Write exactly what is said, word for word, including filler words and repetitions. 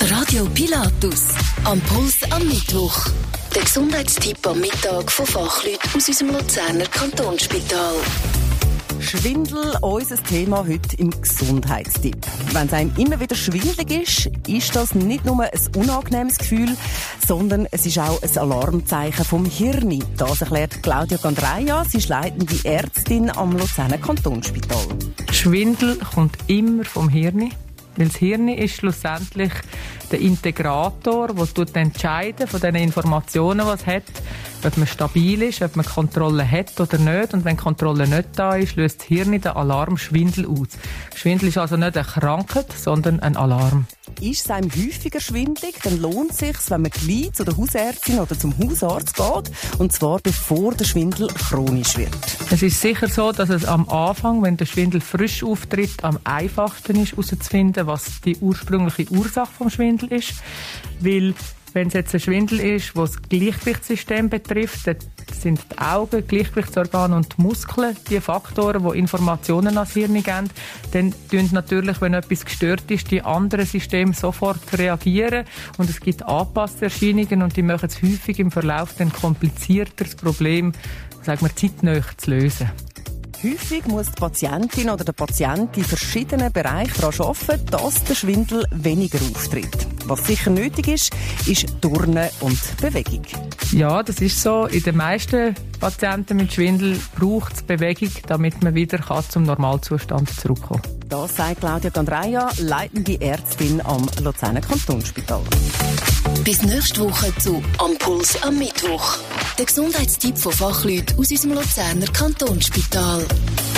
Radio Pilatus. Am Puls am Mittwoch. Der Gesundheitstipp am Mittag von Fachleuten aus unserem Luzerner Kantonsspital. Schwindel, unser Thema heute im Gesundheitstipp. Wenn es einem immer wieder schwindelig ist, ist das nicht nur ein unangenehmes Gefühl, sondern es ist auch ein Alarmzeichen vom Hirn. Das erklärt Claudia Gandreia, sie ist leitende Ärztin am Luzerner Kantonsspital. Schwindel kommt immer vom Hirn, weil das Hirn ist schlussendlich der Integrator, der entscheidet von den Informationen, die es hat, ob man stabil ist, ob man Kontrolle hat oder nicht. Und wenn Kontrolle nicht da ist, löst das Hirn den Alarm Schwindel aus. Schwindel ist also nicht eine Krankheit, sondern ein Alarm. Ist es einem häufiger schwindelig, dann lohnt es sich, wenn man gleich zu der Hausärztin oder zum Hausarzt geht. Und zwar bevor der Schwindel chronisch wird. Es ist sicher so, dass es am Anfang, wenn der Schwindel frisch auftritt, am einfachsten ist, herauszufinden, was die ursprüngliche Ursache vom Schwindel ist. Weil wenn es jetzt ein Schwindel ist, der das Gleichgewichtssystem betrifft, dann sind die Augen, Gleichgewichtsorgane und die Muskeln die Faktoren, die Informationen ans Hirn geben. Dann tun natürlich, wenn etwas gestört ist, die anderen Systeme sofort reagieren und es gibt angepasste Erscheinungen und die machen es häufig im Verlauf dann komplizierter, das Problem, sagen wir, zeitnah zu lösen. Häufig muss die Patientin oder der Patient in verschiedenen Bereichen daran arbeiten, dass der Schwindel weniger auftritt. Was sicher nötig ist, ist Turnen und Bewegung. Ja, das ist so. In den meisten Patienten mit Schwindel braucht es Bewegung, damit man wieder zum Normalzustand zurückkommen kann. Das sagt Claudia Gandreia, leitende Ärztin am Luzerner Kantonsspital. Bis nächste Woche zu «Am Puls am Mittwoch». Der Gesundheitstipp von Fachleuten aus unserem Luzerner Kantonsspital.